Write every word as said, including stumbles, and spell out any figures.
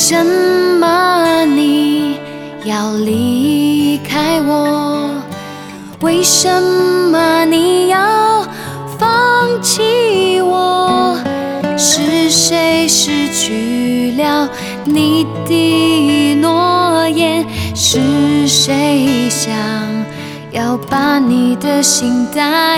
什么你要离开我？为什么你要放弃我？是谁失去了你的诺言？是谁想要把你的心带